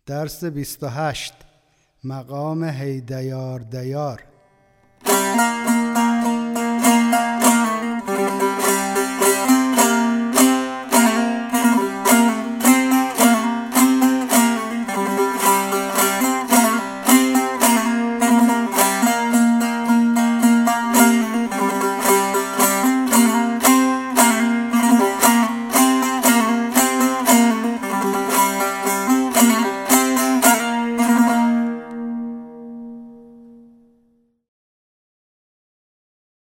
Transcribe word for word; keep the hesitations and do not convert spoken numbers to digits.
درس بیست و هشت. مقام هی دیار دیار.